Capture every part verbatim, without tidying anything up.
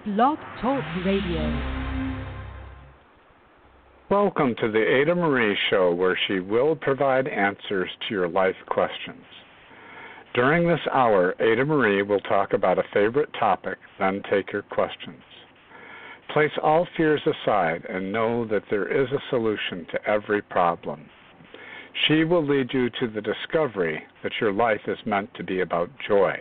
Blog Talk Radio. Welcome to the Ada Marie Show, where she will provide answers to your life questions. During this hour, Ada Marie will talk about a favorite topic, then take your questions. Place all fears aside and know that there is a solution to every problem. She will lead you to the discovery that your life is meant to be about joy.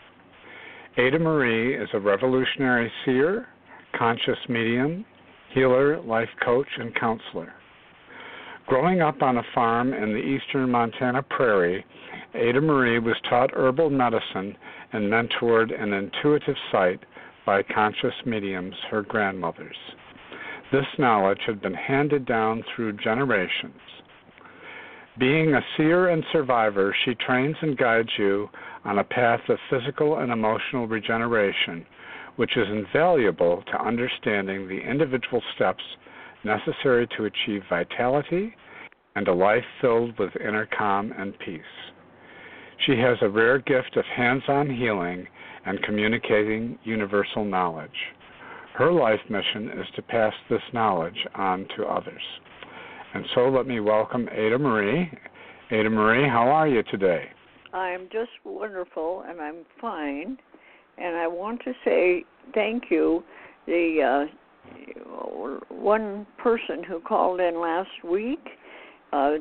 Ada Marie is a revolutionary seer, conscious medium, healer, life coach, and counselor. Growing up on a farm in the eastern Montana prairie, Ada Marie was taught herbal medicine and mentored an intuitive sight by conscious mediums, her grandmothers. This knowledge had been handed down through generations. Being a seer and survivor, she trains and guides you on a path of physical and emotional regeneration, which is invaluable to understanding the individual steps necessary to achieve vitality and a life filled with inner calm and peace. She has a rare gift of hands-on healing and communicating universal knowledge. Her life mission is to pass this knowledge on to others. And so let me welcome Ada Marie. Ada Marie, how are you today? I'm just wonderful, and I'm fine. And I want to say thank you. The uh, one person who called in last week uh,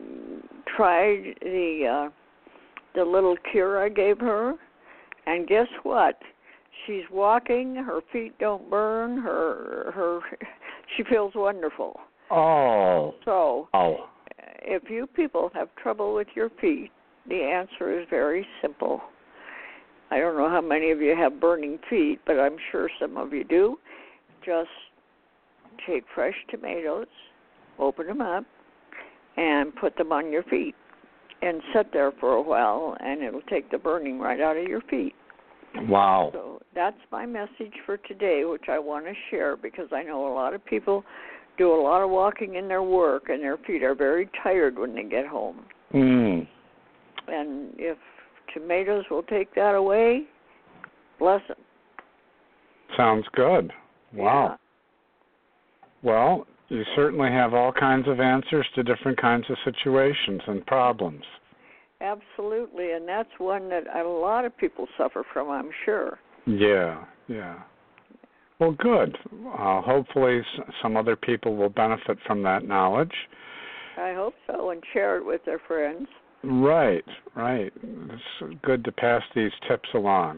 tried the uh, the little cure I gave her, and guess what? She's walking. Her feet don't burn. Her her she feels wonderful. Oh. So, oh. if you people have trouble with your feet, the answer is very simple. I don't know how many of you have burning feet, but I'm sure some of you do. Just take fresh tomatoes, open them up, and put them on your feet, and sit there for a while, and it'll take the burning right out of your feet. Wow. So that's my message for today, which I want to share, because I know a lot of people do a lot of walking in their work, and their feet are very tired when they get home. Mm. And if tomatoes will take that away, bless them. Sounds good. Wow. Yeah. Well, you certainly have all kinds of answers to different kinds of situations and problems. Absolutely, and that's one that a lot of people suffer from, I'm sure. Yeah, yeah. Well, good. Uh, hopefully some other people will benefit from that knowledge. I hope so, and share it with their friends. Right, right. It's good to pass these tips along.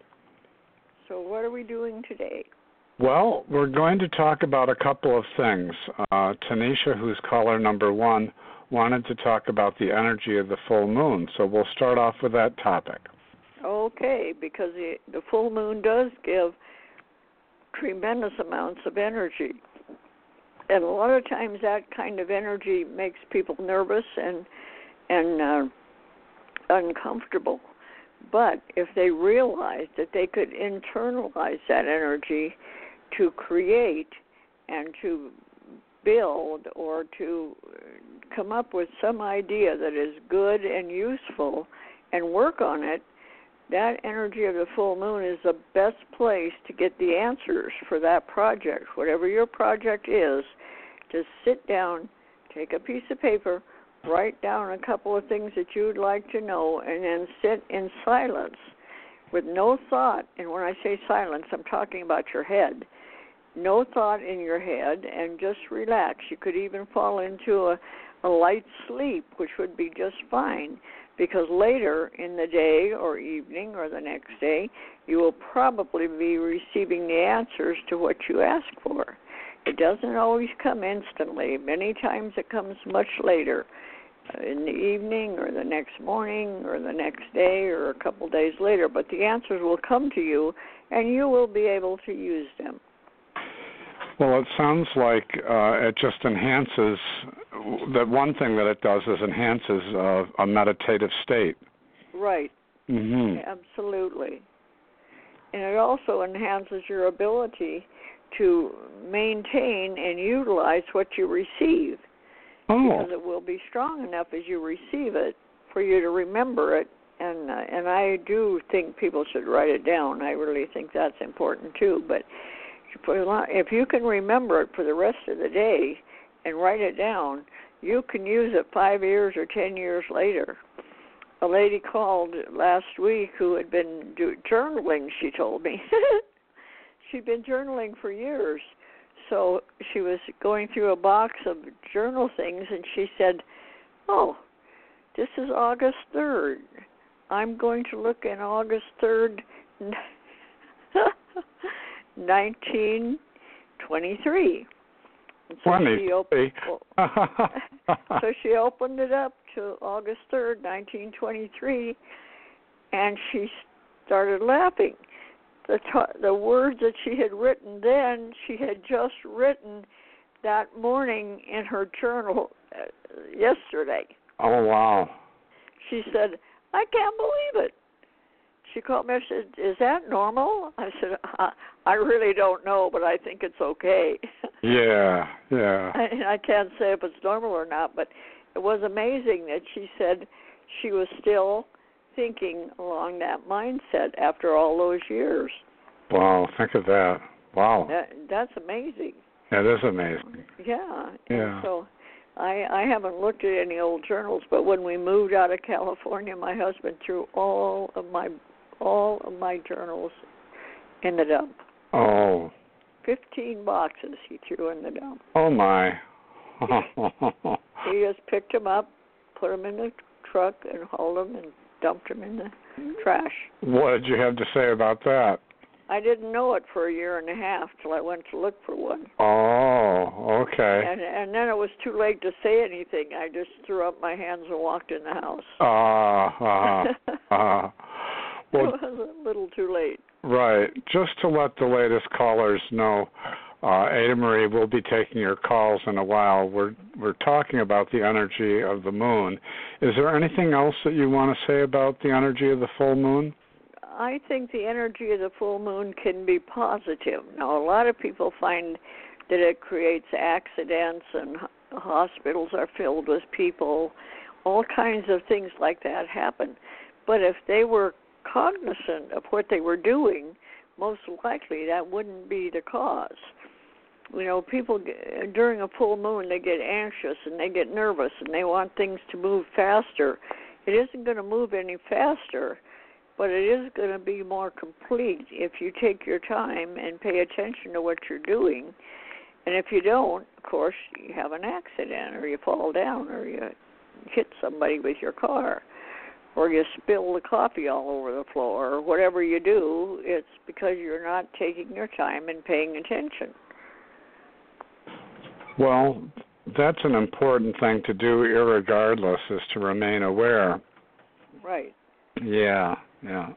So what are we doing today? Well, we're going to talk about a couple of things. Uh, Tanisha, who's caller number one, wanted to talk about the energy of the full moon, so we'll start off with that topic. Okay, because the, the full moon does give tremendous amounts of energy. And a lot of times that kind of energy makes people nervous and and uh, uncomfortable. But if they realized that they could internalize that energy to create and to build or to come up with some idea that is good and useful and work on it, that energy of the full moon is the best place to get the answers for that project. Whatever your project is, just sit down, take a piece of paper, write down a couple of things that you'd like to know, and then sit in silence with no thought. And when I say silence, I'm talking about your head. No thought in your head, and just relax. You could even fall into a, a light sleep, which would be just fine, because later in the day or evening or the next day, you will probably be receiving the answers to what you ask for. It doesn't always come instantly. Many times it comes much later, uh, in the evening or the next morning or the next day or a couple days later. But the answers will come to you, and you will be able to use them. Well, it sounds like uh, it just enhances, that one thing that it does is enhances uh, a meditative state. Right. Mm-hmm. Absolutely. And it also enhances your ability to maintain and utilize what you receive. Oh. Because it will be strong enough as you receive it for you to remember it and uh, and I do think people should write it down. I really think that's important too. But for a lot, if you can remember it for the rest of the day and write it down, you can use it five years or ten years later. A lady called last week who had been do, journaling, she told me. She'd been journaling for years. So she was going through a box of journal things, and she said, oh, this is August third. I'm going to look in August third, nineteen twenty-three. And so she opened, so she opened it up to August third, nineteen twenty-three, and she started laughing. The t- the words that she had written then, she had just written that morning in her journal uh, yesterday. Oh, wow. She said, I can't believe it. She called me and said, is that normal? I said, I, I really don't know, but I think it's okay. Yeah, yeah. I, I can't say if it's normal or not, but it was amazing that she said she was still thinking along that mindset after all those years. Wow, think of that. Wow. That, that's amazing. That is amazing. Yeah. Yeah. And so I, I haven't looked at any old journals, but when we moved out of California, my husband threw all of my all of my journals in the dump. Oh. Fifteen boxes he threw in the dump. Oh my. He just picked them up, put them in the truck, and hauled them and dumped them in the trash. What did you have to say about that? I didn't know it for a year and a half till I went to look for one. Oh, okay. And and then it was too late to say anything. I just threw up my hands and walked in the house. Ah, uh, uh, uh. Well, it was a little too late. Right. Just to let the latest callers know, uh, Ada Marie will be taking your calls in a while. We're we're talking about the energy of the moon. Is there anything else that you want to say about the energy of the full moon? I think the energy of the full moon can be positive. Now, a lot of people find that it creates accidents and hospitals are filled with people. All kinds of things like that happen. But if they were cognizant of what they were doing, most likely that wouldn't be the cause. You know, people get, during a full moon, they get anxious and they get nervous and they want things to move faster. It isn't going to move any faster, but it is going to be more complete if you take your time and pay attention to what you're doing. And if you don't, of course, you have an accident or you fall down or you hit somebody with your car or you spill the coffee all over the floor or whatever you do. It's because you're not taking your time and paying attention. Well, that's an important thing to do irregardless, is to remain aware. Right. Yeah, yeah.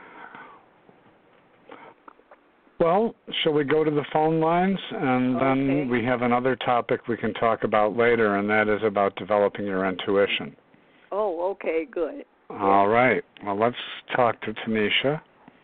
Well, shall we go to the phone lines? And Okay. then we have another topic we can talk about later, and that is about developing your intuition. Oh, okay, good. All right. Well, let's talk to Tanisha.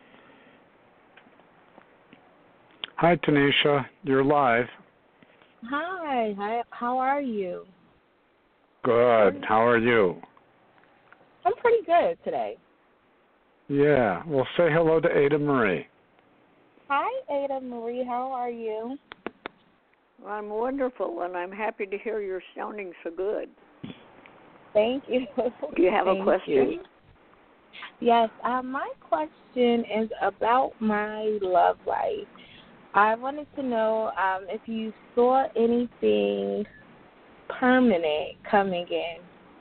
Hi, Tanisha. You're live. Hi. Hi. How are you? Good. How are you? I'm pretty good today. Yeah. Well, say hello to Ada Marie. Hi, Ada Marie. How are you? I'm wonderful, and I'm happy to hear you're sounding so good. Thank you. Do you have Thank a question? You. Yes. Uh, my question is about my love life. I wanted to know um, if you saw anything permanent coming in.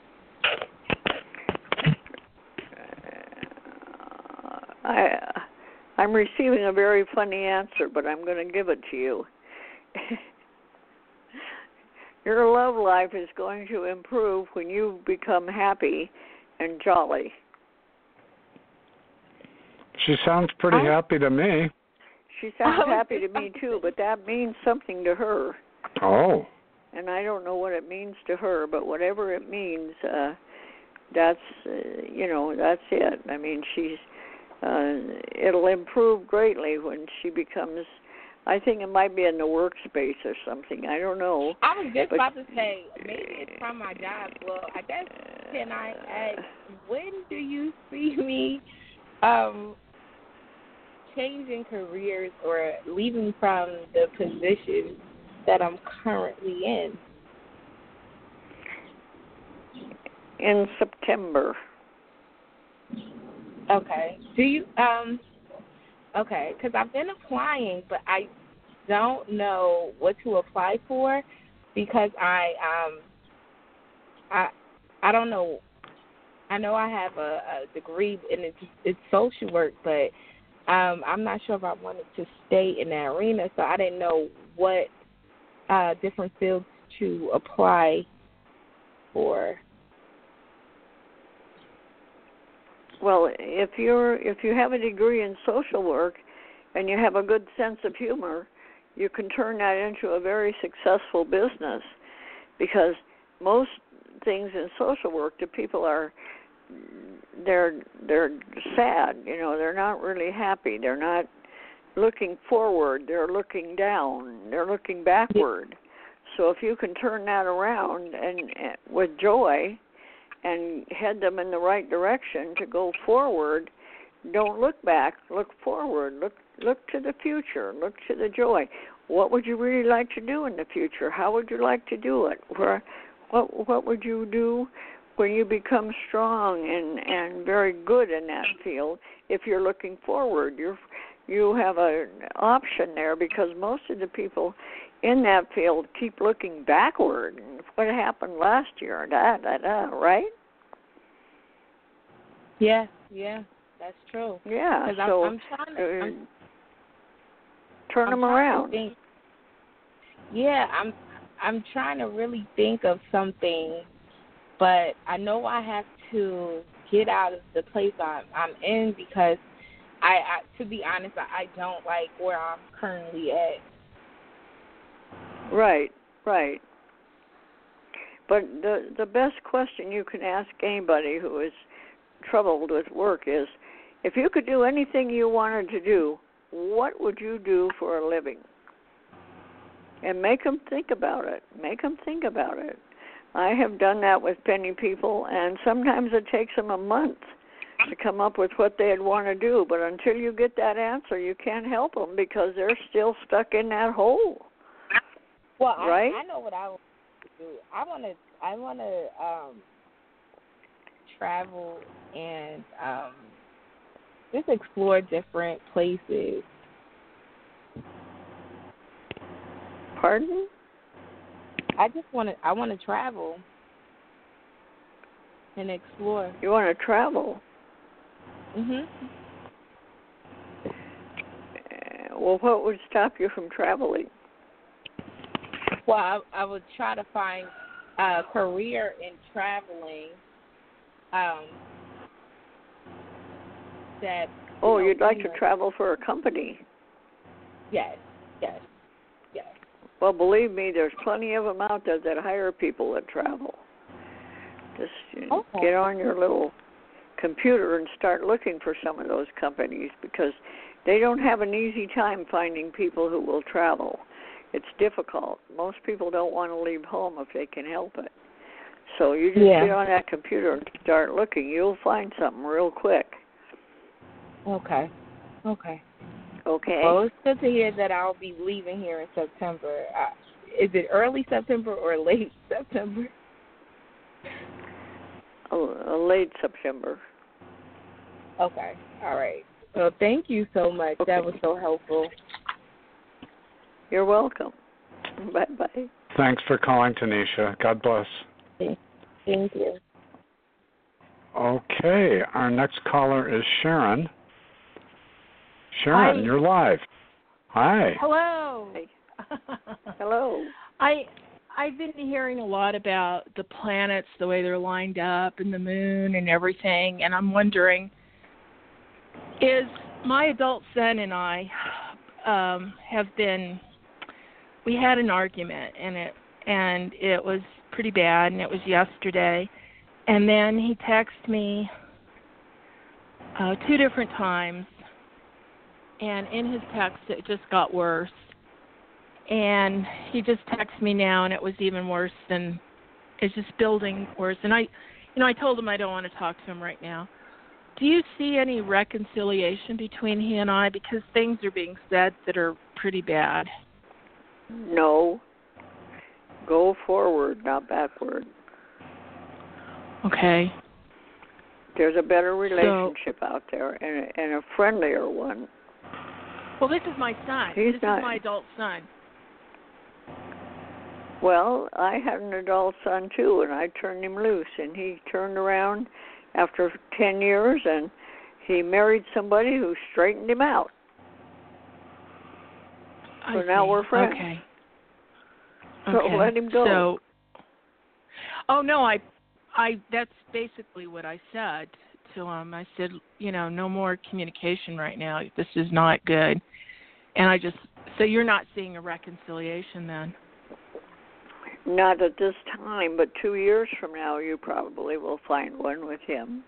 Uh, I, I'm receiving a very funny answer, but I'm going to give it to you. Your love life is going to improve when you become happy and jolly. She sounds pretty I, happy to me. She sounds happy to me, too, but that means something to her. Oh. And I don't know what it means to her, but whatever it means, uh, that's, uh, you know, that's it. I mean, she's, uh, it'll improve greatly when she becomes I think it might be in the workspace or something. I don't know. I was just but, about to say, maybe it's from my job. Well, I guess, can I ask, when do you see me um, changing careers or leaving from the position that I'm currently in? In September. Okay. Do you, um, okay, because I've been applying, but I don't know what to apply for because I, um, I, I don't know. I know I have a, a degree in it's, it's social work, but um, I'm not sure if I wanted to stay in that arena, so I didn't know what uh, different fields to apply for. Well, if you're if you have a degree in social work and you have a good sense of humor, you can turn that into a very successful business, because most things in social work, the people are they're they're sad, you know, they're not really happy. They're not looking forward, they're looking down, they're looking backward. So if you can turn that around and, and with joy and head them in the right direction to go forward, don't look back, look forward, look look to the future, look to the joy. What would you really like to do in the future? How would you like to do it? Where, what what would you do when you become strong and, and very good in that field? If you're looking forward, you're you have an option there, because most of the people in that field keep looking backward. And what happened last year, da, da, da, right? Yeah, yeah, that's true. Yeah, so I'm, I'm trying to uh, I'm, turn I'm them trying around. To think, yeah, I'm I'm trying to really think of something, but I know I have to get out of the place I'm, I'm in, because I, I, to be honest, I, I don't like where I'm currently at. Right, right. But the the best question you can ask anybody who is troubled with work is, if you could do anything you wanted to do, what would you do for a living? And make them think about it. Make them think about it. I have done that with many people, and sometimes it takes them a month to come up with what they'd want to do. But until you get that answer, you can't help them, because they're still stuck in that hole. Well, right? I, I know what I want to do. I want to. I want to um, travel and um, just explore different places. Pardon? I just want to. I want to travel and explore. You want to travel? Mhm. Uh, well, what would stop you from traveling? Well, I, I would try to find a career in traveling. Um, that. Oh, you know, you'd like you to know, travel for a company? Yes. Yes. Yes. Well, believe me, there's plenty of them out there that hire people that travel. Just you know, Okay. get on your little computer and start looking for some of those companies, because they don't have an easy time finding people who will travel. It's difficult. Most people don't want to leave home if they can help it. So you just Yeah. get on that computer and start looking. You'll find something real quick. Okay. Okay. Okay? Well, it's good to hear that I'll be leaving here in September. Uh, is it early September or late September? A, a late September. Okay. All right. Well, thank you so much. Okay. That was so helpful. You're welcome. Bye-bye. Thanks for calling, Tanisha. God bless. Thank you. Okay, our next caller is Sharon. Sharon, Hi. you're live. Hi. Hello. Hi. Hello. I I've been hearing a lot about the planets, the way they're lined up, and the moon and everything, and I'm wondering, is my adult son and I um, have been. We had an argument, and it and it was pretty bad, and it was yesterday. And then he texted me uh, two different times, and in his text it just got worse. and he just texted me now, and it was even worse than, it's just building worse. And I, you know, I told him I don't want to talk to him right now. Do you see any reconciliation between he and I? Because things are being said that are pretty bad. No. Go forward, not backward. Okay. There's a better relationship so, out there, and a, and a friendlier one. Well, this is my son. He's this not, is my adult son. Well, I had an adult son, too, and I turned him loose, and he turned around after ten years, and he married somebody who straightened him out. So I now see. we're friends. Okay. So okay. let him go. So, oh, no, I, I. that's basically what I said to him. I said, you know, no more communication right now. This is not good. And I just, so you're not seeing a reconciliation then? Not at this time, but two years from now, you probably will find one with him.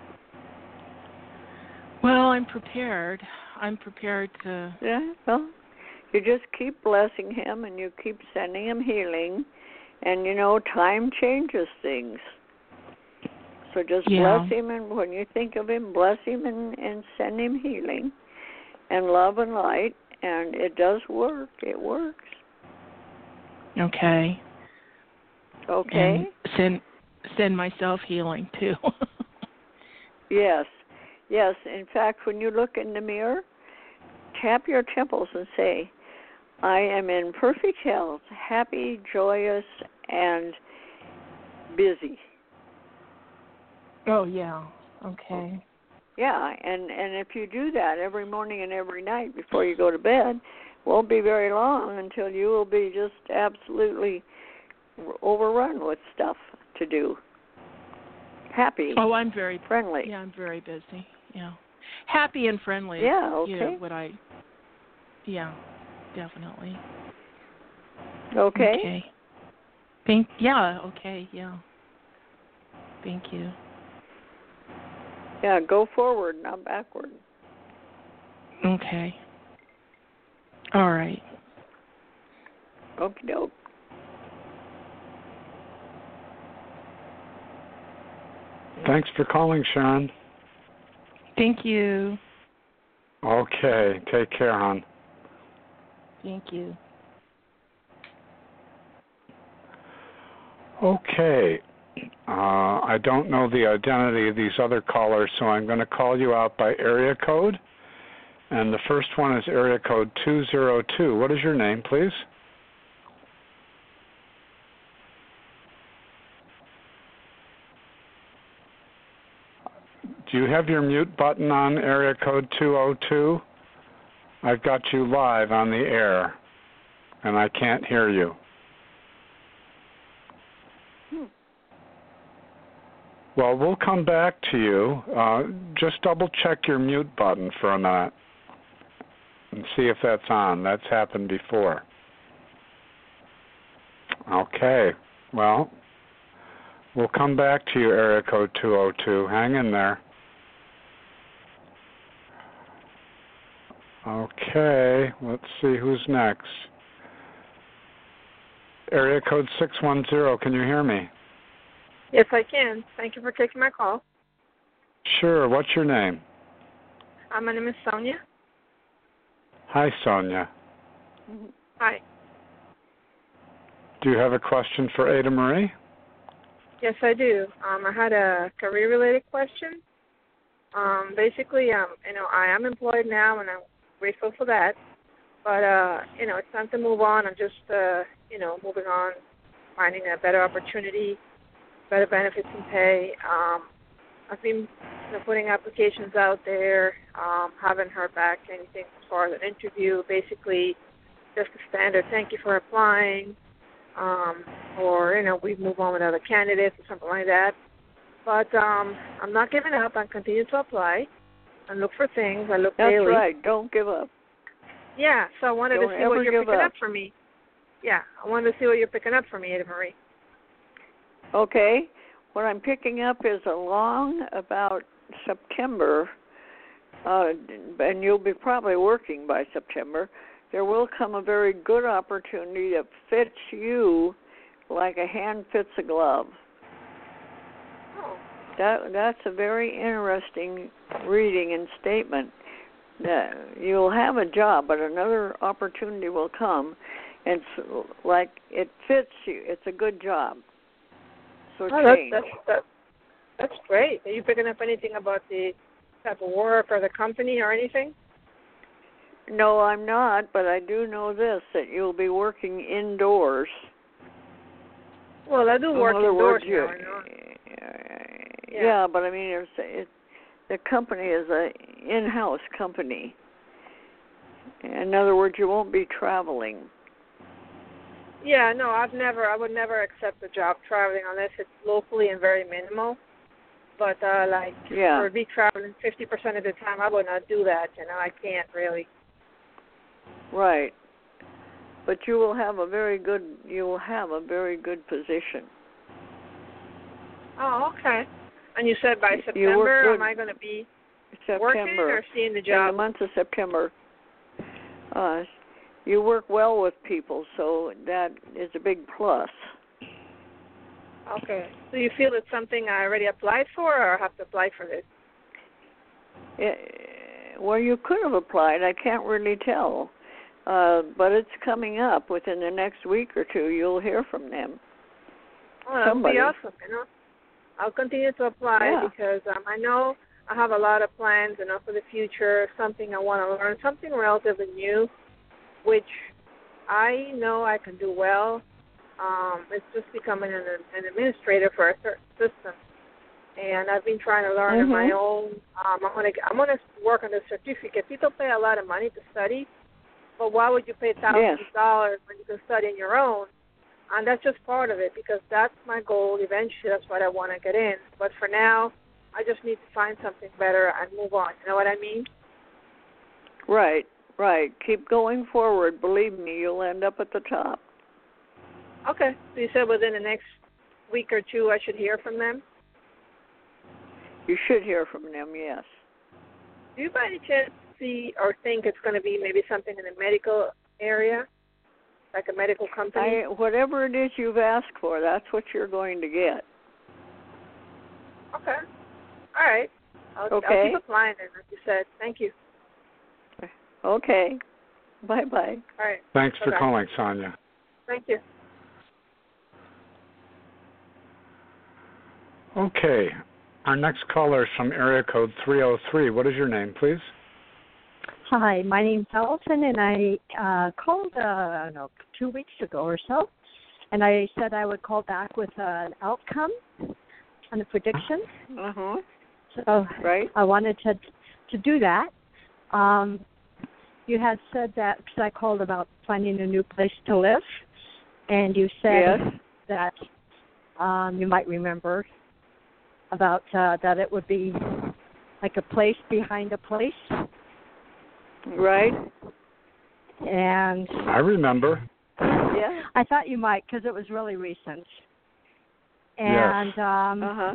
Well, I'm prepared. I'm prepared to... Yeah, well, you just keep blessing him, and you keep sending him healing, and, you know, time changes things. So just yeah. bless him, and when you think of him, bless him and, and send him healing and love and light, and it does work. It works. Okay. Okay. And send send myself healing too. Yes. Yes. In fact, when you look in the mirror, tap your temples and say, I am in perfect health, happy, joyous, and busy. Oh, yeah. Okay. Yeah, and, and if you do that every morning and every night before you go to bed, won't be very long until you will be just absolutely overrun with stuff to do. Happy. Oh, I'm very friendly. Yeah, I'm very busy. Yeah, happy and friendly. Yeah. Okay. You know, what I. Yeah, definitely. Okay. Okay. Thank. Yeah. Okay. Yeah. Thank you. Yeah. Go forward, not backward. Okay. All right. Okie doke. Thanks for calling, Sharon. Thank you. Okay. Take care, hon. Thank you. Okay. Uh, I don't know the identity of these other callers, so I'm going to call you out by area code. And the first one is area code two zero two. What is your name, please? Do you have your mute button on, area code two zero two? I've got you live on the air, and I can't hear you. Hmm. Well, we'll come back to you. Uh, just double-check your mute button for a minute and see if that's on. That's happened before. Okay. Well, we'll come back to you, area code two zero two. Hang in there. Okay, let's see who's next. Area code six one zero, can you hear me? Yes, I can. Thank you for taking my call. Sure, what's your name? Uh, my name is Sonia. Hi, Sonia. Hi. Do you have a question for Ada Marie? Yes, I do. Um, I had a career-related question. Um, basically, um, you know, I am employed now, and I'm grateful for that. But, uh, you know, it's time to move on. I'm just, uh, you know, moving on, finding a better opportunity, better benefits and pay. Um, I've been you know, putting applications out there, um, haven't heard back anything as far as an interview. Basically, just a standard thank you for applying, um, or, you know, we move on with other candidates or something like that. But um, I'm not giving up. I continue to apply and look for things. I look That's daily. That's right. Don't give up. Yeah, so I wanted Don't to see what you're picking up. up for me. Yeah, I wanted to see what you're picking up for me, Ada Marie. Okay. What I'm picking up is along about September, uh, and you'll be probably working by September, there will come a very good opportunity that fits you like a hand fits a glove. Oh. That that's a very interesting reading and statement. That you'll have a job, but another opportunity will come, and it's like it fits you. It's a good job. So oh, that's, change. that's, that's, that's great. Are you picking up anything about the type of work or the company or anything? No, I'm not, but I do know this, that you'll be working indoors. Well, I do work In other indoors words, you, now, I know. yeah. yeah, but I mean, it's, it, the company is a in-house company. In other words, you won't be traveling. Yeah, no, I've never, I would never accept a job traveling unless it's locally and very minimal. But, uh, like, yeah. for me traveling fifty percent of the time, I would not do that, you know, I can't really. Right. But you will have a very good, you will have a very good position. Oh, okay. And you said by September, am I going to be September, working or seeing the job? In the month of September. Uh, you work well with people, so that is a big plus. Okay. So you feel it's something I already applied for, or I have to apply for this? It, well, you could have applied. I can't really tell. Uh, but it's coming up within the next week or two. You'll hear from them. Oh, that would be awesome, you know. I'll continue to apply yeah. because um, I know I have a lot of plans, you know, for the future, something I want to learn, something relatively new, which I know I can do well. Um, it's just becoming an, an administrator for a certain system. And I've been trying to learn mm-hmm. on my own. Um, I'm going to I'm gonna work on the certificate. People pay a lot of money to study. But why would you pay thousands yes. of dollars when you can study on your own? And that's just part of it because that's my goal. Eventually, that's what I want to get in. But for now, I just need to find something better and move on. You know what I mean? Right, right. Keep going forward. Believe me, you'll end up at the top. Okay. So you said within the next week or two I should hear from them? You should hear from them, yes. Do you by any chance see or think it's going to be maybe something in the medical area, like a medical company? I, whatever it is you've asked for, that's what you're going to get. Okay. All right. I'll, okay. I'll keep applying then, like you said. Thank you. Okay. Bye-bye. All right. Thanks Bye-bye. for calling, Sonia. Thank you. Okay. Our next caller is from area code three oh three. What is your name, please? Hi, my name's Allison, and I uh, called, uh, I don't know, two weeks ago or so, and I said I would call back with uh, an outcome and a prediction. Uh-huh. So right. I wanted to to do that. Um, you had said that, because I called about finding a new place to live, and you said yes. that um, you might remember about uh, that it would be like a place behind a place. Right. And I remember. Yeah. I thought you might because it was really recent. And yes. um uh-huh.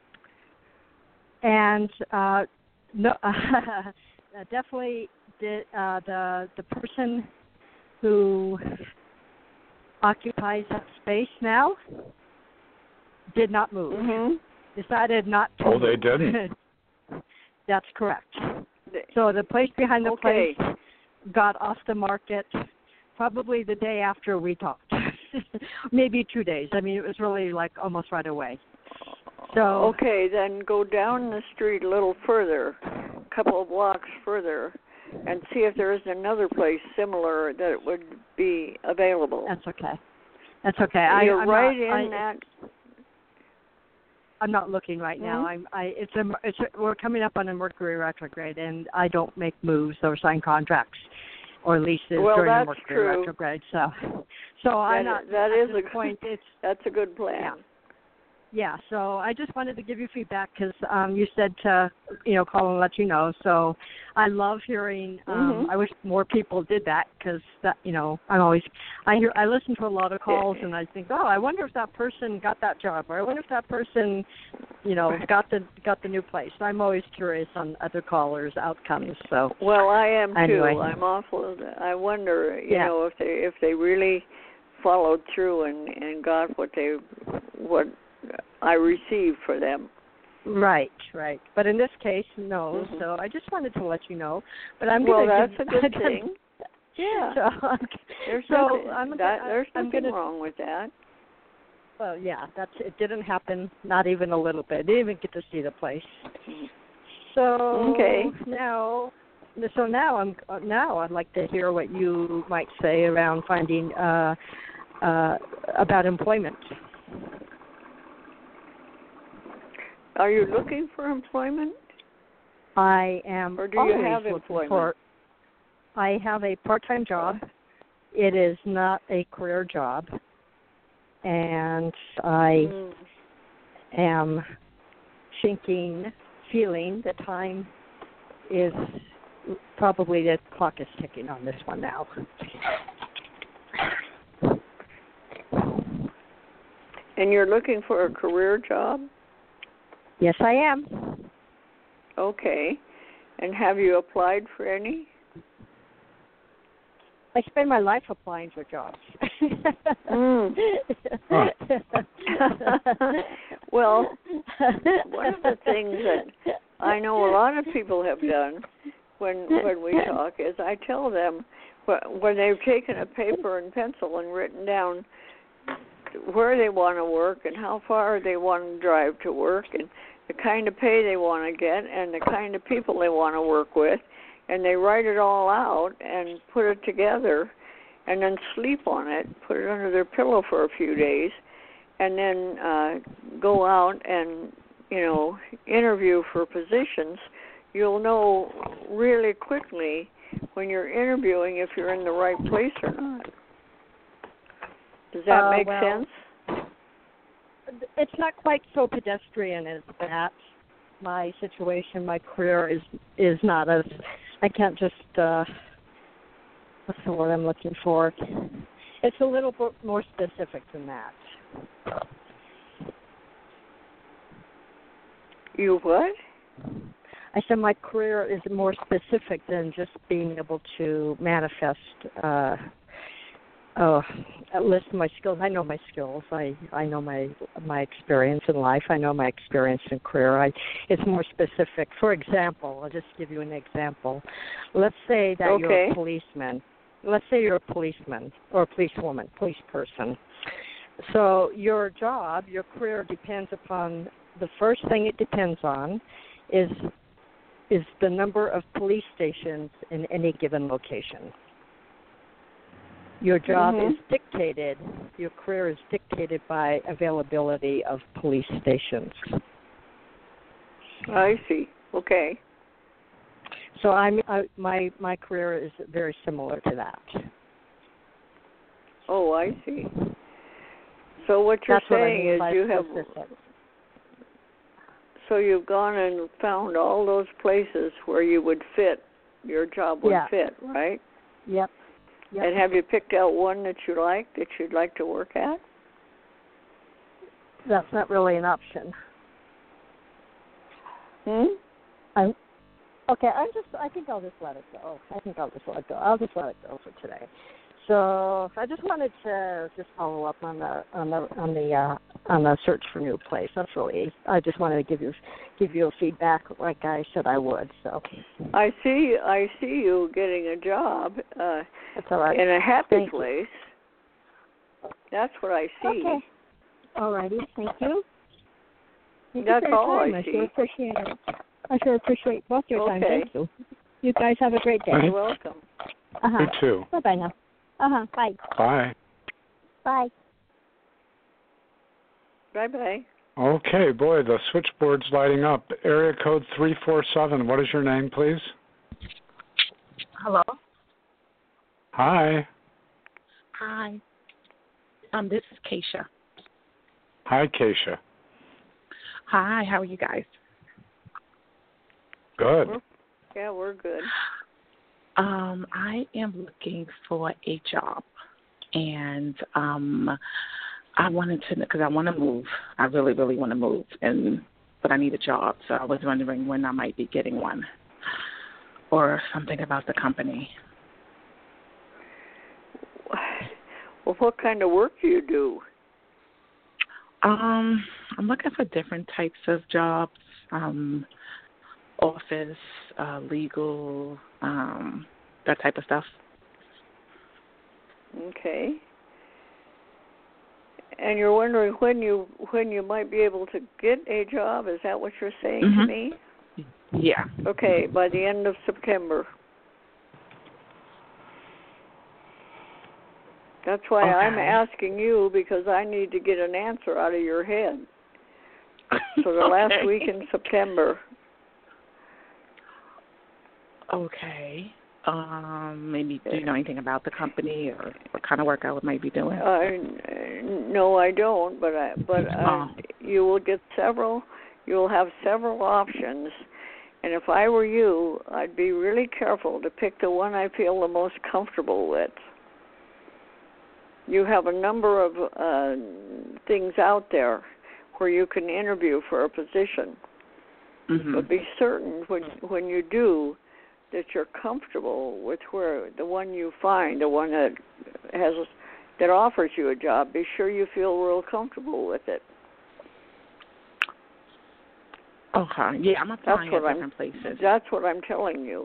And uh no definitely the uh the the person who occupies that space now did not move. Mm-hmm. Decided not to Oh, move. they didn't. That's correct. So the place behind the okay. place got off the market probably the day after we talked. Maybe two days. I mean, it was really like almost right away. So okay, then go down the street a little further, a couple of blocks further, and see if there is another place similar that would be available. That's okay. That's okay. You're I, I'm right not, in I, that. I'm not looking right mm-hmm. now. I'm. I. It's a. It's a, we're coming up on a Mercury retrograde, and I don't make moves or sign contracts or leases well, during that's the Mercury true. retrograde. So, so that, I'm not. That at is this a point. It's that's a good plan. Yeah. yeah, so I just wanted to give you feedback because um, you said to, you know, call and let you know. So I love hearing. Um, Mm-hmm. I wish more people did that because that, you know, I'm always I hear I listen to a lot of calls and I think, oh, I wonder if that person got that job, or I wonder if that person, you know, got the got the new place. So I'm always curious on other callers' outcomes. So Well, I am anyway. too. I'm awful. I wonder, you Yeah. know, if they if they really followed through and and got what they what I received for them. Right, right. But in this case, no. Mm-hmm. So I just wanted to let you know. But I'm well, gonna that's give, a good I'm gonna, thing. Yeah. So I'm, There's so nothing, I'm that, gonna, there's I'm nothing gonna, wrong with that. Well, yeah, that's it. Didn't happen, not even a little bit. Didn't even get to see the place. So Okay. now, so now I'm now I'd like to hear what you might say around finding uh, uh, about employment. Are you looking for employment? I am Or do you always have looking employment? for. I have a part-time job. It is not a career job, and I Mm. am thinking, feeling the time is probably the clock is ticking on this one now. And you're looking for a career job? Yes, I am. Okay. And have you applied for any? I spend my life applying for jobs. Mm. Well, one of the things that I know a lot of people have done when when we talk is I tell them when they've taken a paper and pencil and written down where they want to work and how far they want to drive to work and the kind of pay they want to get and the kind of people they want to work with, and they write it all out and put it together and then sleep on it, put it under their pillow for a few days, and then uh, go out and, you know, interview for positions, you'll know really quickly when you're interviewing if you're in the right place or not. Does that uh, make well, sense? It's not quite so pedestrian as that. My situation, my career is is not as, I can't just, uh, what's the word I'm looking for? It's a little bit more specific than that. You what? I said my career is more specific than just being able to manifest, uh, oh, list my skills. I know my skills. I, I know my my experience in life. I know my experience in career. I, it's more specific. For example, I'll just give you an example. Let's say that Okay. you're a policeman. Let's say you're a policeman or a policewoman, police person. So your job, your career depends upon, the first thing it depends on is is the number of police stations in any given location. Your job Mm-hmm. is dictated, your career is dictated by availability of police stations. I see. Okay. So I'm I, my my career is very similar to that. Oh, I see. So what you're That's what I saying mean is by you have, specific. so you've gone and found all those places where you would fit, your job would Yeah. fit, right? Yep. Yep. And have you picked out one that you like, that you'd like to work at? That's not really an option. Hmm? I'm, okay, I'm just. I think I'll just let it go. I think I'll just let it go. I'll just let it go for today. So I just wanted to just follow up on the on the on the uh, on the search for new place. That's really. I just wanted to give you give you a feedback like I said I would. So I see. I see you getting a job uh, that's all right. in a happy Thank you. place. That's what I see. Okay. All righty. Thank you. Thank That's you for your all I time. I see. sure appreciate it. I sure appreciate both your time. Okay. Thank you. You guys have a great day. You're welcome. Uh-huh. You too. Bye bye now. Uh huh. Bye. Bye. Bye. Bye bye. Okay, boy, the switchboard's lighting up. Area code three four seven. What is your name, please? Hello. Hi. Hi. Um, this is Keisha. Hi, Keisha. Hi, how are you guys? Good. We're, yeah, we're good. Um, I am looking for a job, and um, I wanted to, because I want to move. I really, really want to move, and but I need a job, so I was wondering when I might be getting one, or something about the company. Well, what kind of work do you do? Um, I'm looking for different types of jobs, um, office, uh, legal, um, that type of stuff. Okay. And you're wondering when you when you might be able to get a job? Is that what you're saying Mm-hmm. to me? Yeah. Okay, by the end of September. That's why Okay. I'm asking you, because I need to get an answer out of your head. So the okay. last week in September. Okay. Um, maybe do you know anything about the company or what kind of work I would might be doing? Uh, no, I don't. But I, but uh, Oh. you will get several. You will have several options. And if I were you, I'd be really careful to pick the one I feel the most comfortable with. You have a number of uh, things out there where you can interview for a position. Mm-hmm. But be certain when when you do that you're comfortable with where the one you find, the one that has that offers you a job. Be sure you feel real comfortable with it. Okay. Yeah, I'm applying That's at what different I'm, places. That's what I'm telling you.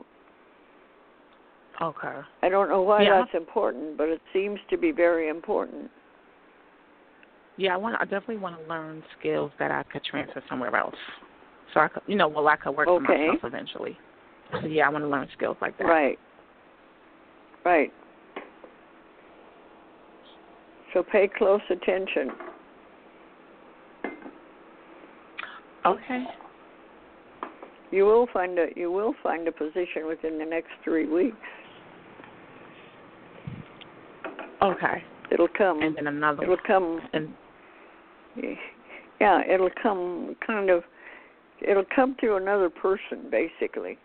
Okay. I don't know why yeah, that's I'm, important, but it seems to be very important. Yeah, I want. I definitely want to learn skills that I could transfer somewhere else. So I could, you know, well, I could work Okay. for myself eventually. So yeah, I want to learn skills like that. Right. Right. So pay close attention. Okay. You will find a you will find a position within the next three weeks. Okay. It'll come. And then another. It'll come. And yeah, it'll come kind of. It'll come through another person, basically.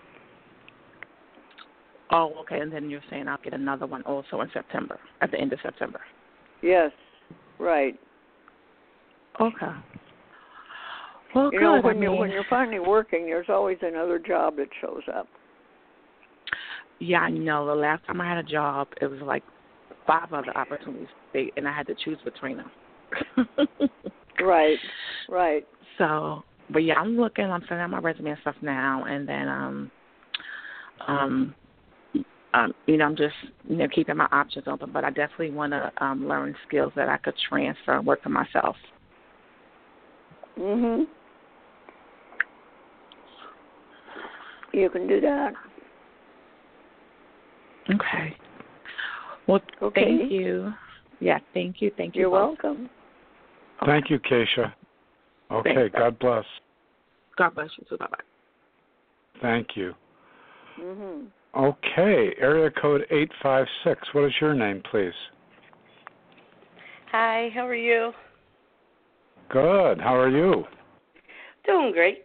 oh, okay. And then you're saying I'll get another one also in September, at the end of September. Yes. Right. Okay. Well, you good. know, when I you mean, when you're finally working, there's always another job that shows up. Yeah, I know. The last time I had a job, it was like five other opportunities, they, and I had to choose between them. Right, right. So, but yeah, I'm looking. I'm sending out my resume and stuff now, and then, um, um, um, you know, I'm just you know keeping my options open. But I definitely want to um, learn skills that I could transfer and work for myself. Mhm. You can do that. Okay. Well, Okay. thank you. Yeah, thank you. Thank you. You're both. welcome. Okay. Thank you, Keisha. Okay, Thanks. God bless. God bless you too. Bye bye. Thank you. Mhm. Okay, area code eight five six. What is your name, please? Hi, how are you? Good. How are you? Doing great.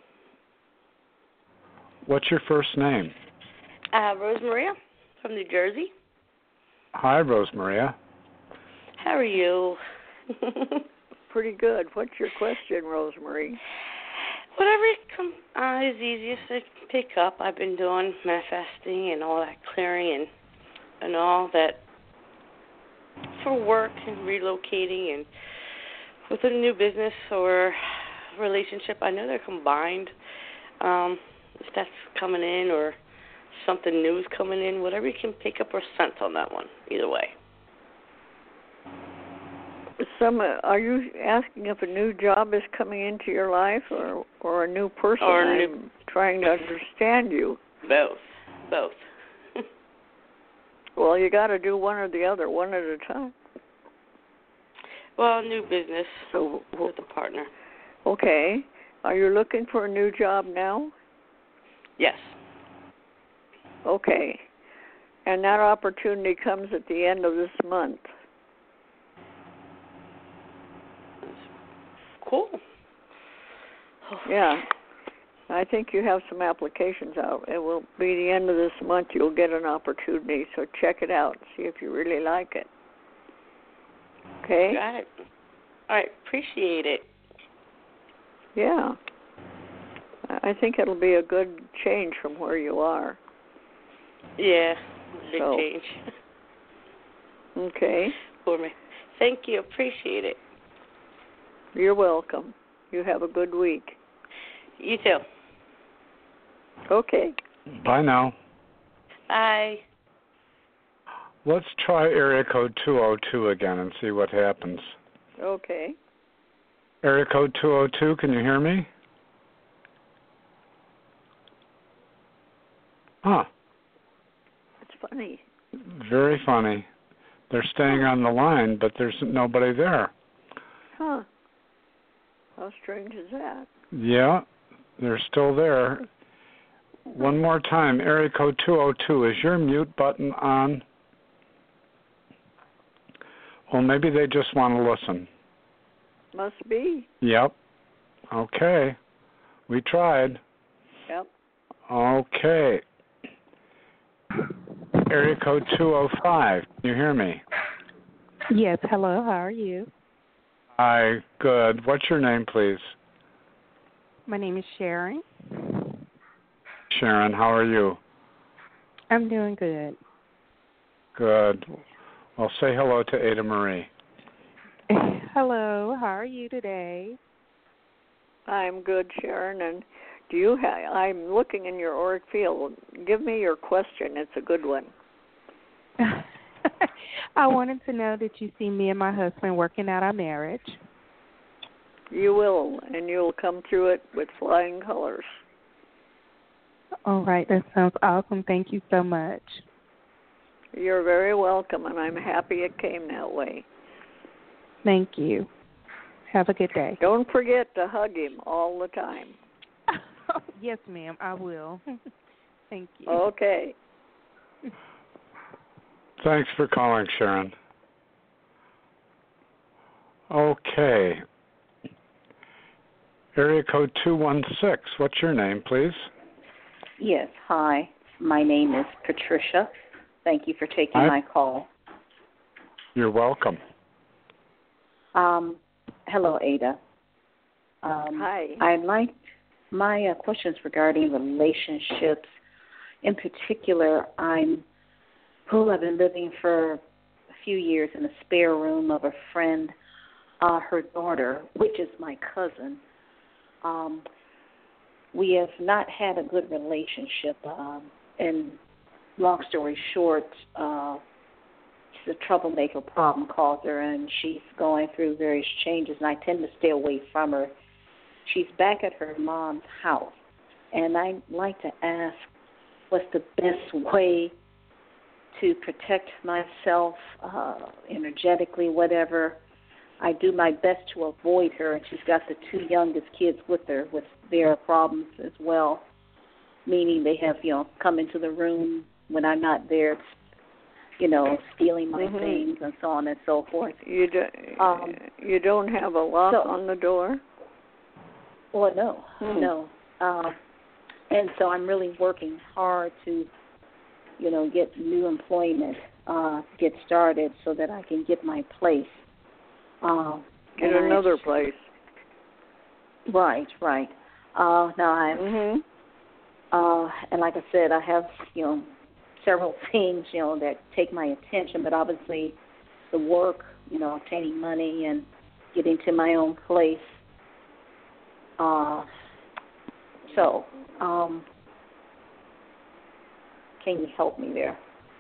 What's your first name? Uh, Rose Maria from New Jersey. Hi, Rosemaria. How are you? Pretty good. What's your question, Rosemary? Whatever come, uh, is easiest to pick up. I've been doing manifesting and all that clearing and and all that for work and relocating and with a new business or relationship. I know they're combined. Um, if that's coming in or something new is coming in, whatever you can pick up or sense on that one. Either way. Some uh, are you asking if a new job is coming into your life, or or a new person? Or a I'm new... trying to understand you. Both. Both. Well, you got to do one or the other, one at a time. Well, new business So, with a partner. okay. Are you looking for a new job now? Yes. Okay. And that opportunity comes at the end of this month. Cool. Yeah. I think you have some applications out. It will be the end of this month. You'll get an opportunity, so check it out. See if you really like it. Okay? Got it. All right. Appreciate it. Yeah. I think it'll be a good change from where you are. Yeah. Big so, change. Okay. For me. Thank you. Appreciate it. You're welcome. You have a good week. You too. Okay. Bye now. Bye. Let's try area code two oh two again and see what happens. Okay. Area code two oh two, can you hear me? Huh. It's funny. Very funny. They're staying on the line, but there's nobody there. Huh. How strange is that? Yeah, they're still there. One more time, area code two oh two, is your mute button on? Well, maybe they just want to listen. Must be. Yep. Okay. We tried. Yep. Okay. Area code two oh five, can you hear me? Yes, hello, how are you? Hi, good. What's your name, please? My name is Sharon. Sharon, how are you? I'm doing good. Good. Well, say hello to Ada Marie. Hello, how are you today? I'm good, Sharon. And do you have? I'm looking in your auric field. Give me your question. It's a good one. I wanted to know that you see me and my husband working out our marriage. You will, and you'll come through it with flying colors. All right, that sounds awesome. Thank you so much. You're very welcome, and I'm happy it came that way. Thank you. Have a good day. Don't forget to hug him all the time. Yes, ma'am, I will. Thank you. Okay. Thanks for calling, Sharon. Okay. Area code two one six, what's your name, please? Yes, hi. My name is Patricia. Thank you for taking Hi. my call. You're welcome. Um, hello, Ada. Um, Hi. I'd like my uh, questions regarding relationships. In particular, I'm who I've been living for a few years in a spare room of a friend, uh, her daughter, which is my cousin. Um, we have not had a good relationship, um, and long story short, uh, she's a troublemaker, problem causer, and she's going through various changes, and I tend to stay away from her. She's back at her mom's house, and I'd like to ask what's the best way to protect myself uh, energetically, whatever. I do my best to avoid her, and she's got the two youngest kids with her with their problems as well, meaning they have, you know, come into the room when I'm not there, you know, stealing my mm-hmm. things and so on and so forth. You, do, um, you don't have a lock so, on the door? Well, no, hmm. no. Uh, and so I'm really working hard to, you know, get new employment, uh, get started so that I can get my place. Uh, get another I, place. Right, right. Uh, now I, mm-hmm. uh, and like I said, I have, you know, several things, you know, that take my attention, but obviously the work, you know, obtaining money and getting to my own place. Uh, so, um, can you help me there?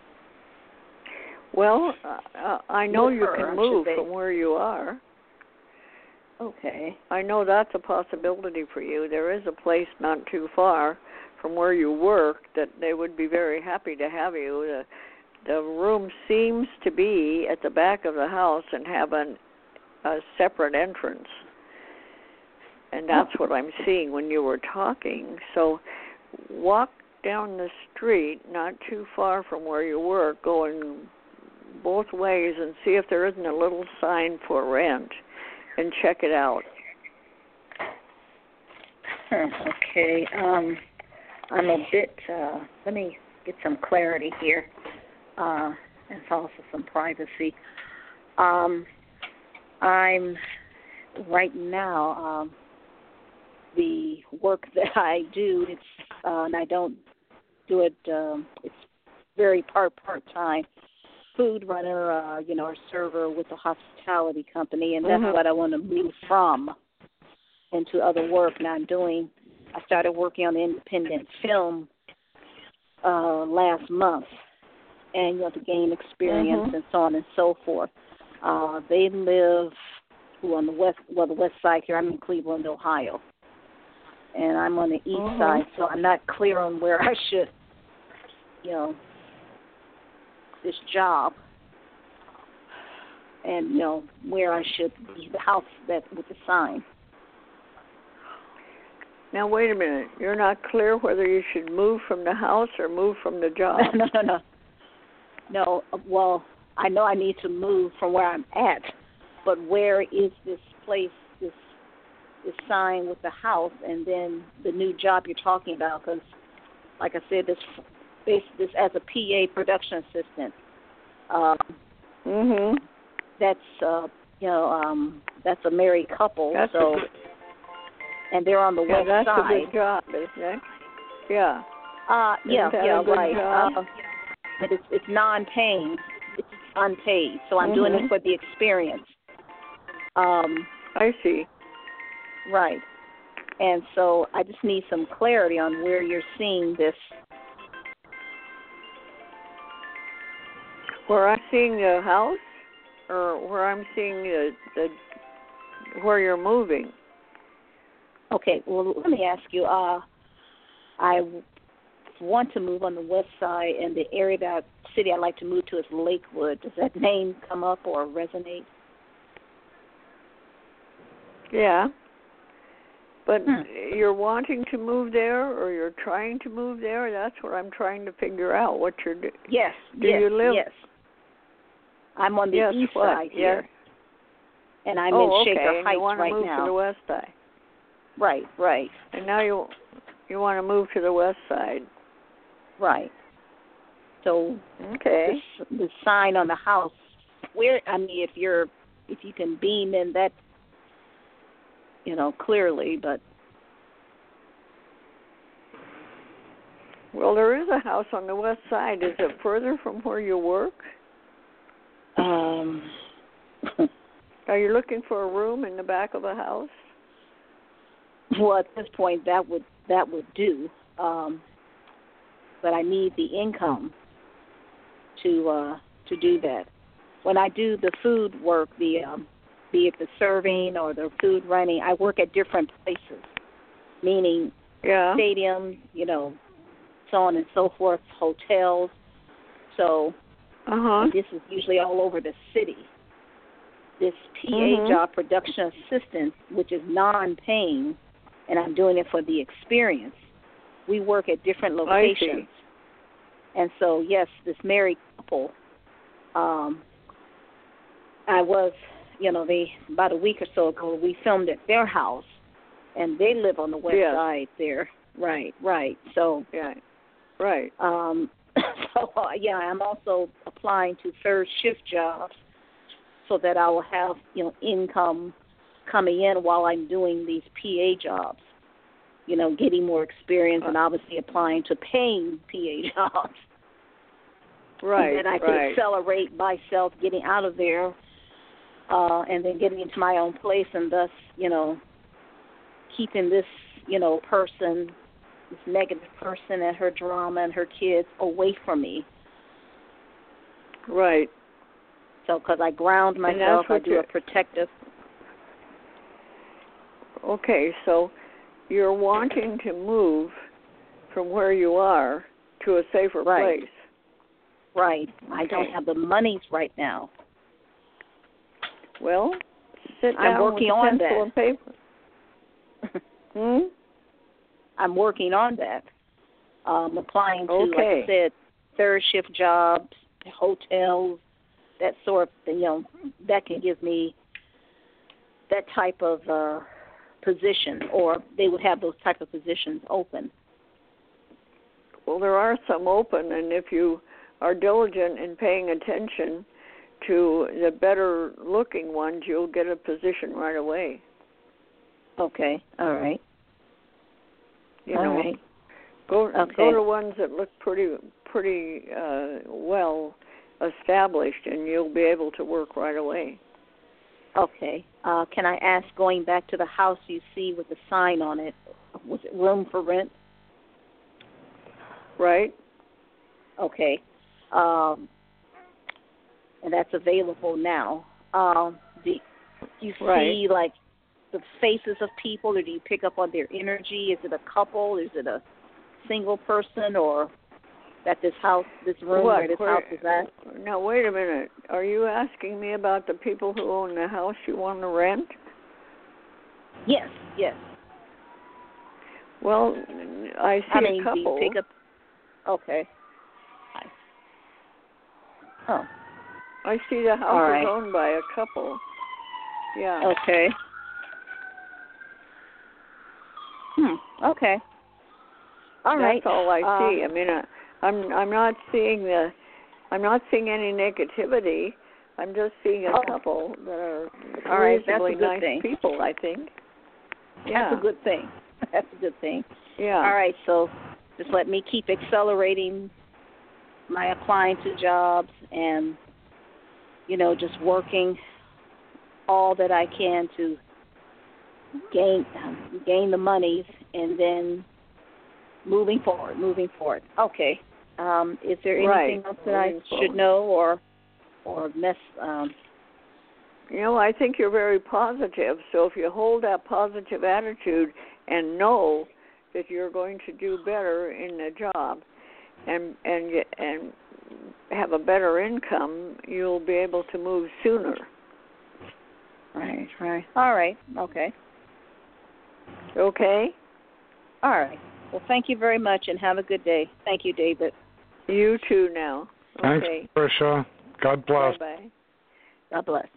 Well, uh, I know With you her, can move from where you are. Okay. I know that's a possibility for you. There is a place not too far from where you work that they would be very happy to have you. The, the room seems to be at the back of the house and have an, a separate entrance. And that's what I'm seeing when you were talking. So walk down the street not too far from where you work, going both ways, and see if there isn't a little sign for rent, and check it out. Okay. Um, I'm a bit, uh, let me get some clarity here, uh, and also some privacy. Um, I'm, right now, um, the work that I do, it's, uh, and I don't do it, um, it's very part, part-time. Food runner, uh, you know, or server with a hospitality company, and that's Mhm. what I want to move from into other work. Now I'm doing, I started working on the independent film uh, last month, and you know, to gain experience Mhm. and so on and so forth. Uh, they live on the west, well, the west side here. I'm in Cleveland, Ohio, and I'm on the east Mhm. side, so I'm not clear on where I should, you know, this job, and you know where I should be, the house that with the sign. Now wait a minute. You're not clear whether you should move from the house or move from the job. no, no, no, no. Well, I know I need to move from where I'm at, but where is this place, this this sign with the house, and then the new job you're talking about? Because, like I said, this this this as a P A production assistant. Um, Mhm. that's uh, you know um, that's a married couple, That's so a good, and they're on the yeah, west that's side. a good job, isn't it? Yeah. Uh, yeah, Isn't that yeah, a good right. job? Uh, but it's it's non-paying. It's unpaid, so I'm doing Mhm. it for the experience. Um, I see. right. And so I just need some clarity on where you're seeing this. Where I'm seeing the house, or where I'm seeing the, the where you're moving. Okay, well, let me ask you. Uh, I want to move on the west side, and the area that city I'd like to move to is Lakewood. Does that name come up or resonate? Yeah. But Hmm. you're wanting to move there, or you're trying to move there? That's what I'm trying to figure out. What you're doing. Yes. Do yes, you live? Yes. I'm on the yes, east what? side here, Yes. and I'm oh, in Shaker okay. And Heights you want to right move now. to the west side. Right, right, And now you you want to move to the west side. right. So Okay. the, the sign on the house, where I mean, if you're if you can beam in that, you know, clearly, but Well, there is a house on the west side. Is it further from where you work? um, Are you looking for a room in the back of a house? well, at this point, that would that would do. Um, but I need the income to uh, to do that. When I do the food work, the um, be it the serving or the food running, I work at different places, meaning Yeah. stadiums, you know, so on and so forth, hotels. So Uh huh. and this is usually all over the city. This P A Mhm. job, production assistant, which is non-paying, and I'm doing it for the experience. We work at different locations. I see. And so, yes, this married couple, um, I was, you know, they about a week or so ago, we filmed at their house, and they live on the west Yes. side there. Right, right. So, Yeah. Right. um, so uh, yeah, I'm also applying to third shift jobs so that I will have, you know, income coming in while I'm doing these P A jobs. You know, getting more experience and obviously applying to paying P A jobs. Right. And then I can right. accelerate myself getting out of there uh, and then getting into my own place and thus, you know, keeping this, you know, person, this negative person and her drama and her kids away from me. Right. So because I ground And myself, that's I what do you- a protective. Okay, so you're wanting to move from where you are to a safer Right. place. Right. I don't Okay. have the monies right now. Well, sit I'm down working with a on pencil that. and paper. Hmm? I'm working on that. Um, applying to, like Okay. I said, third shift jobs, hotels, that sort of thing. You know, that can give me that type of uh, position, or they would have those type of positions open? Well, there are some open, and if you are diligent in paying attention to the better looking ones, you'll get a position right away. Okay, all right. You all know, right. go okay. go to ones that look pretty pretty uh, well established, and you'll be able to work right away. Okay. Uh, can I ask, going back to the house you see with the sign on it, was it room for rent? Right. Okay. Um, and that's available now. Um, do you see, right. like, the faces of people, or do you pick up on their energy? Is it a couple? Is it a single person, or at this house, this room what? where this where, house is at? Now, wait a minute. Are you asking me about the people who own the house you want to rent? Yes, yes. Well, I see I mean, a couple. Do you pick up? Okay. Oh. I see the house All right. is owned by a couple. Yeah. Okay. Hmm. Okay. All That's right. all I uh, see. I mean, I, I'm I'm not seeing the, I'm not seeing any negativity. I'm just seeing a oh. couple that are all right. That's reasonably a good nice thing. people, I think. Yeah. That's a good thing. That's a good thing. Yeah. All right. So just let me keep accelerating my applying to jobs and, you know, just working all that I can to gain gain the monies, and then moving forward, moving forward. Okay. Um, is there anything right. else that moving I forward. should know or or miss? Um, you know, I think you're very positive. So if you hold that positive attitude and know that you're going to do better in the job, and and and have a better income, you'll be able to move sooner. Right, right. All right. Okay. Okay. All right. Well, thank you very much, and have a good day. Thank you, David. You too now. Thanks, Okay. Tricia. God bless. Bye-bye. God bless.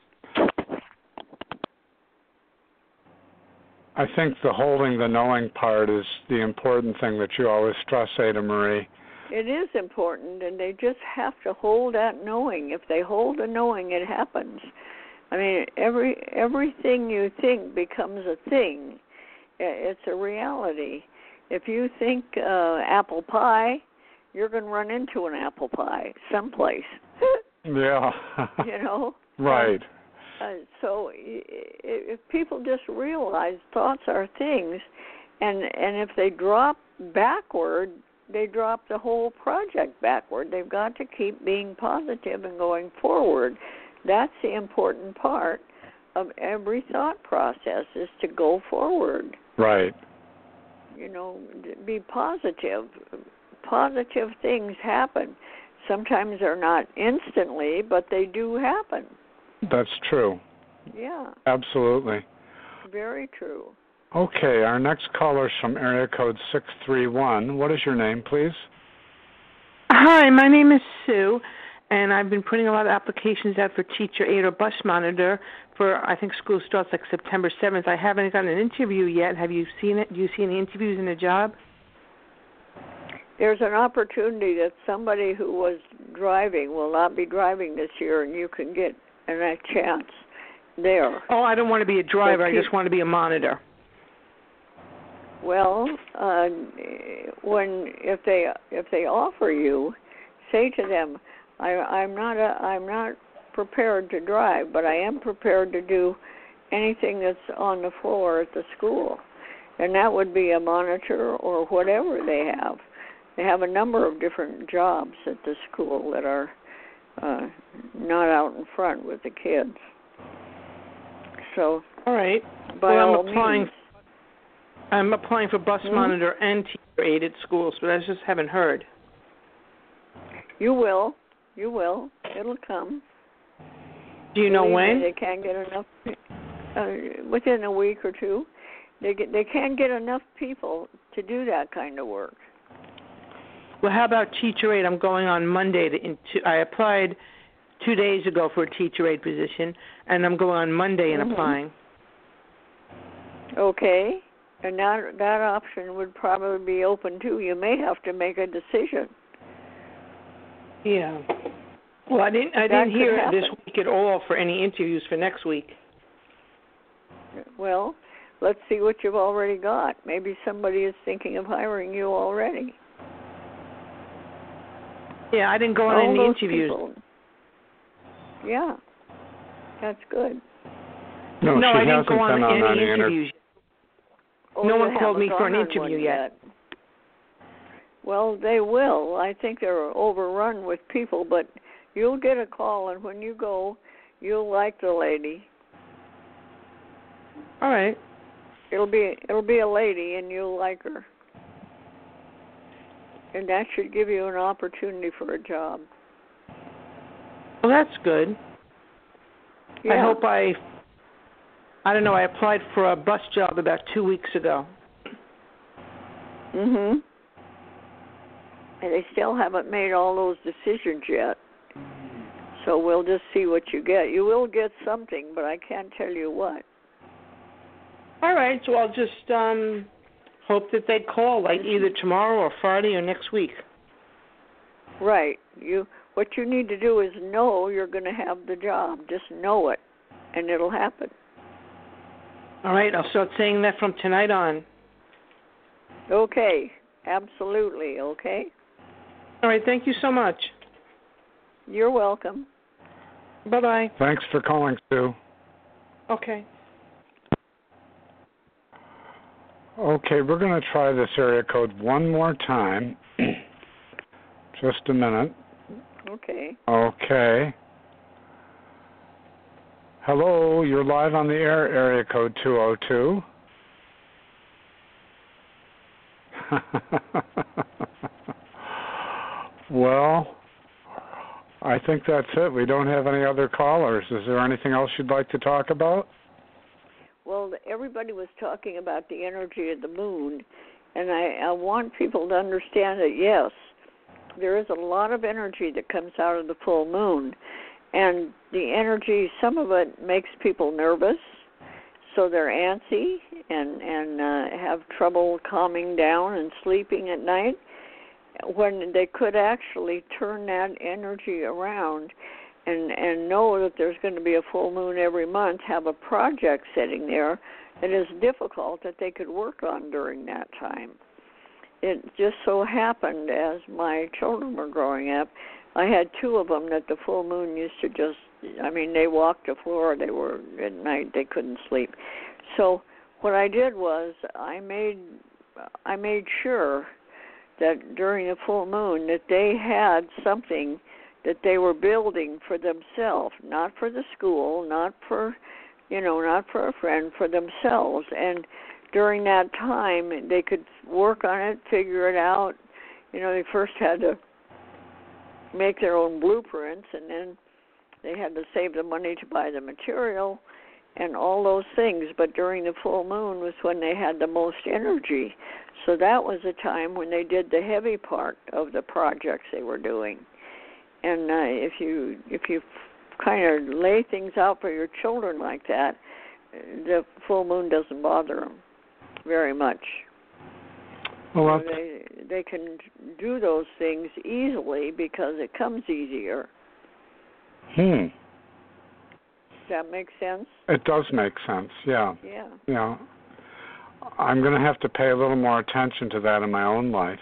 I think the holding the knowing part is the important thing that you always stress, Ada Marie. It is important, and they just have to hold that knowing. If they hold the knowing, it happens. I mean, every everything you think becomes a thing. It's a reality. If you think uh, apple pie, you're going to run into an apple pie someplace. Yeah. You know? Right. Uh, uh, so if people just realize thoughts are things, and and if they drop backward, they drop the whole project backward. They've got to keep being positive and going forward. That's the important part of every thought process, is to go forward. Right. You know, be positive. Positive things happen. Sometimes they're not instantly, but they do happen. That's true. Yeah. Absolutely. Very true. Okay, our next caller is from area code six three one. What is your name, please? Hi, my name is Sue, and I've been putting a lot of applications out for teacher aide or bus monitor for, I think school starts like September seventh. I haven't gotten an interview yet. Have you seen it? Do you see any interviews in the job? There's an opportunity that somebody who was driving will not be driving this year, and you can get a chance there. Oh, I don't want to be a driver. So I just want to be a monitor. Well, uh, when if they if they offer you, say to them, I, I'm not a, I'm not prepared to drive, but I am prepared to do anything that's on the floor at the school, and that would be a monitor or whatever they have. They have a number of different jobs at the school that are uh, not out in front with the kids. So, all right. By well, all I'm applying. Means, I'm applying for bus hmm? monitor and teacher aide at schools, but I just haven't heard. You will. You will. It'll come. Do you know Believe when? me, they can't get enough. Uh, within a week or two, they get, they can't get enough people to do that kind of work. Well, how about teacher aide? I'm going on Monday. To, into, I applied two days ago for a teacher aide position, and I'm going on Monday and mm-hmm. applying. Okay. And that that option would probably be open too. You may have to make a decision. Yeah. Well, I didn't. I That didn't hear could this happen. week at all for any interviews for next week. Well, let's see what you've already got. Maybe somebody is thinking of hiring you already. Yeah, I didn't go on All any those interviews. people. Yeah, that's good. No, no she I didn't hasn't go on been on any any inter- interviews. Oh, no you one called haven't me for gone an on interview one yet. Well, they will. I think they're overrun with people, but you'll get a call, and when you go, you'll like the lady. All right. It'll be it'll be a lady, and you'll like her, and that should give you an opportunity for a job. Well, that's good. Yeah. I hope I. I don't know. I applied for a bus job about two weeks ago. Mhm. And they still haven't made all those decisions yet. So we'll just see what you get. You will get something, but I can't tell you what. All right. So I'll just um, hope that they call, like either tomorrow or Friday or next week. Right. You. What you need to do is know you're going to have the job. Just know it, and it'll happen. All right. I'll start saying that from tonight on. Okay. Absolutely. Okay. All right. Thank you so much. You're welcome. Bye-bye. Thanks for calling, Sue. Okay. Okay, we're going to try this area code one more time. Just a minute. Okay. Okay. Hello, you're live on the air, area code two oh two. Well, I think that's it. We don't have any other callers. Is there anything else you'd like to talk about? Well, everybody was talking about the energy of the moon, and I, I want people to understand that, yes, there is a lot of energy that comes out of the full moon, and the energy, some of it makes people nervous, so they're antsy and, and uh, have trouble calming down and sleeping at night, when they could actually turn that energy around and, and know that there's going to be a full moon every month, have a project sitting there that is difficult that they could work on during that time. It just so happened as my children were growing up, I had two of them that the full moon used to just, I mean, they walked the floor, they were, at night they couldn't sleep. So what I did was I made, I made sure that during the full moon that they had something that they were building for themselves, not for the school, not for, you know, not for a friend, for themselves. And during that time, they could work on it, figure it out. You know, they first had to make their own blueprints, and then they had to save the money to buy the material and all those things. But during the full moon was when they had the most energy. So that was a time when they did the heavy part of the projects they were doing. And uh, if you if you kind of lay things out for your children like that, the full moon doesn't bother them very much. Well, so they they can do those things easily because it comes easier. Hmm. Does that make sense? It does make sense, yeah. Yeah. Yeah. I'm going to have to pay a little more attention to that in my own life.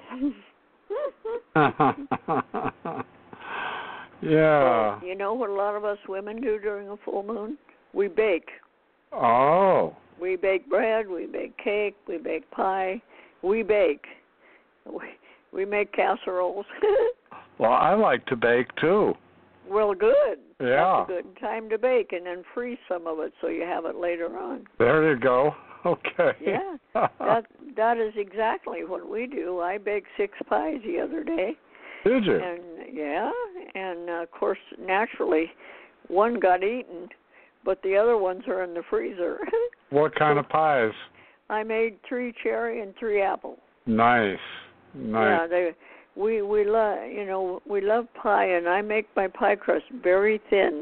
Yeah. Well, you know what a lot of us women do during a full moon? We bake. Oh. We bake bread, we bake cake, we bake pie. We bake. We, we make casseroles. Well, I like to bake too. Well, good. Yeah. That's a good time to bake, and then freeze some of it so you have it later on. There you go. Okay. Yeah. that that is exactly what we do. I baked six pies the other day. Did you? And yeah, and uh, of course, naturally, one got eaten, but the other ones are in the freezer. What kind of pies? I made three cherry and three apple. Nice. Nice. Yeah, they we we love you know we love pie, and I make my pie crust very thin,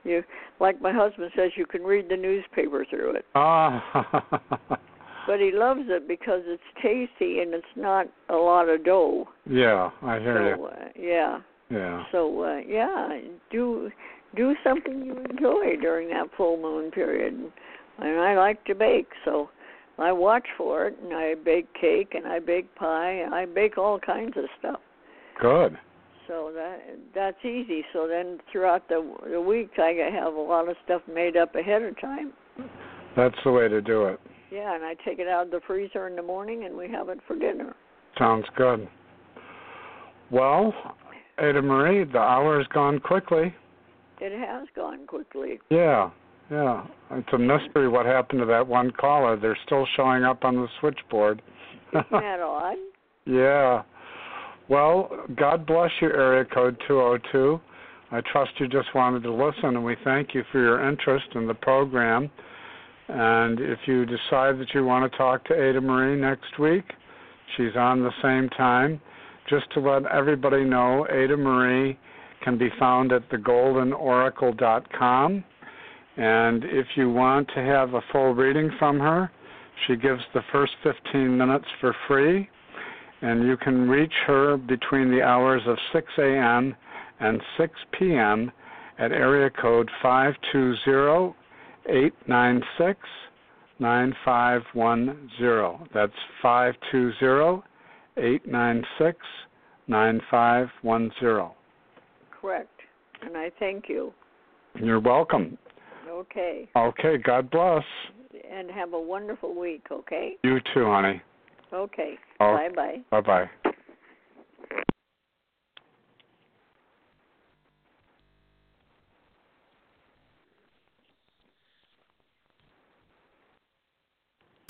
You, like my husband says, you can read the newspaper through it. Ah. But he loves it because it's tasty and it's not a lot of dough. Yeah, I hear so, you. Uh, yeah. Yeah. So uh, yeah, do do something you enjoy during that full moon period. And I like to bake, so I watch for it, and I bake cake, and I bake pie, and I bake all kinds of stuff. Good. So that that's easy. So then throughout the the week, I have a lot of stuff made up ahead of time. That's the way to do it. Yeah, and I take it out of the freezer in the morning, and we have it for dinner. Sounds good. Well, Ada Marie, the hour has gone quickly. It has gone quickly. Yeah, yeah. It's a mystery what happened to that one caller. They're still showing up on the switchboard. Isn't that odd? Yeah. Well, God bless you, area code two oh two. I trust you just wanted to listen, and we thank you for your interest in the program. And if you decide that you want to talk to Ada Marie next week, she's on the same time. Just to let everybody know, Ada Marie can be found at the golden oracle dot com. And if you want to have a full reading from her, she gives the first fifteen minutes for free. And you can reach her between the hours of six a.m. and six p.m. at area code five two zero, eight nine six, nine five one zero. That's five two zero, eight nine six, nine five one zero. Correct. And I thank you. You're welcome. Okay. Okay, God bless. And have a wonderful week, okay? You too, honey. Okay. Oh, bye-bye. Bye-bye.